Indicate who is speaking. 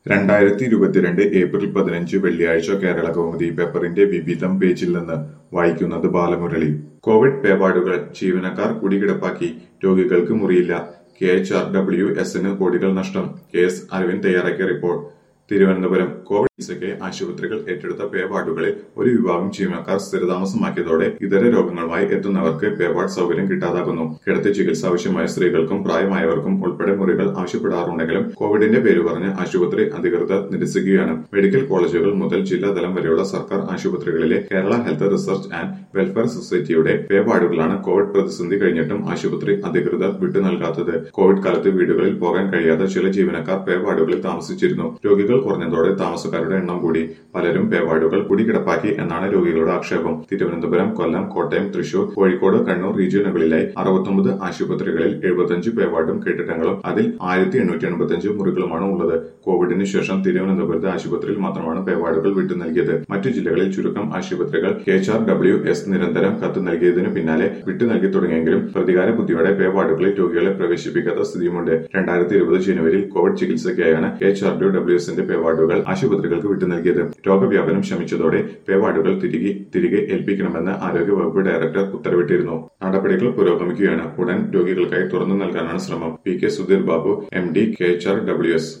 Speaker 1: April 15 വെള്ളിയാഴ്ച കേരള കൗമുദി പേപ്പറിന്റെ വിവിധം പേജിൽ നിന്ന് വായിക്കുന്നത് ബാലമുരളി. കോവിഡ് പേപാടുകൾ ജീവനക്കാർ കുടികിടപ്പാക്കി, രോഗികൾക്ക് മുറിയില്ല. KHRWS-ന് കോടികൾ നഷ്ടം. KS അരവിന്ദ് തയ്യാറാക്കിയ റിപ്പോർട്ട്. തിരുവനന്തപുരം കോവിഡ് ചികിത്സയ്ക്ക് ആശുപത്രികൾ ഏറ്റെടുത്ത പേപാടുകളിൽ ഒരു വിഭാഗം ജീവനക്കാർ സ്ഥിരതാമസമാക്കിയതോടെ ഇതര രോഗങ്ങളുമായി എത്തുന്നവർക്ക് പേപാട് സൗകര്യം കിട്ടാതാകുന്നു. കിടത്തി ചികിത്സ ആവശ്യമായ സ്ത്രീകൾക്കും പ്രായമായവർക്കും ഉൾപ്പെടെ മുറികൾ ആവശ്യപ്പെടാറുണ്ടെങ്കിലും കോവിഡിന്റെ പേര് പറഞ്ഞ് ആശുപത്രി അധികൃതർ നിരസിക്കുകയാണ്. മെഡിക്കൽ കോളേജുകൾ മുതൽ ജില്ലാതലം വരെയുള്ള സർക്കാർ ആശുപത്രികളിലെ Kerala health research and welfare സൊസൈറ്റിയുടെ പേപാടുകളാണ് കോവിഡ് പ്രതിസന്ധി കഴിഞ്ഞിട്ടും ആശുപത്രി അധികൃതർ വിട്ടു നൽകാത്തത്. കോവിഡ് കാലത്ത് വീടുകളിൽ പോകാൻ കഴിയാതെ ചില ജീവനക്കാർ പേപാടുകളിൽ താമസിച്ചിരുന്നു. രോഗികൾ കുറഞ്ഞതോടെ താമസക്കാരുടെ എണ്ണം കൂടി. പലരും പേപാടുകൾ കുടികിടപ്പാക്കി എന്നാണ് രോഗികളുടെ ആക്ഷേപം. തിരുവനന്തപുരം, കൊല്ലം, കോട്ടയം, തൃശൂർ, കോഴിക്കോട്, കണ്ണൂർ റീജിയനുകളിലായി 69 ആശുപത്രികളിൽ 75 പേപാടും കെട്ടിടങ്ങളും അതിൽ 1885 മുറികളുമാണ് ഉള്ളത്. കോവിഡിന് ശേഷം തിരുവനന്തപുരത്ത് ആശുപത്രിയിൽ മാത്രമാണ് പേപാടുകൾ വിട്ടു നൽകിയത്. മറ്റു ജില്ലകളിൽ ചുരുക്കം ആശുപത്രികൾ KHRWS നിരന്തരം കത്ത് നൽകിയതിനു പിന്നാലെ വിട്ടു നൽകി തുടങ്ങിയെങ്കിലും പ്രതികാര ബുദ്ധിയോടെ പേപാടുകളിൽ രോഗികളെ പ്രവേശിപ്പിക്കാത്ത സ്ഥിതിയുമുണ്ട്. 2020 ജനുവരിയിൽ കോവിഡ് ചികിത്സയ്ക്കായാണ് KHRWS-ന്റെ പേപാടുകൾ ആശുപത്രികൾക്ക് വിട്ടു നൽകിയത്. രോഗവ്യാപനം ശമിച്ചതോടെ പേപാടുകൾ തിരികെ ഏൽപ്പിക്കണമെന്ന് ആരോഗ്യവകുപ്പ് ഡയറക്ടർ ഉത്തരവിട്ടിരുന്നു. നടപടികൾ പുരോഗമിക്കുകയാണ്. ഉടൻ രോഗികൾക്കായി തുറന്നു നൽകാനാണ് ശ്രമം. PK Sudheer Babu, MD, KHRWS.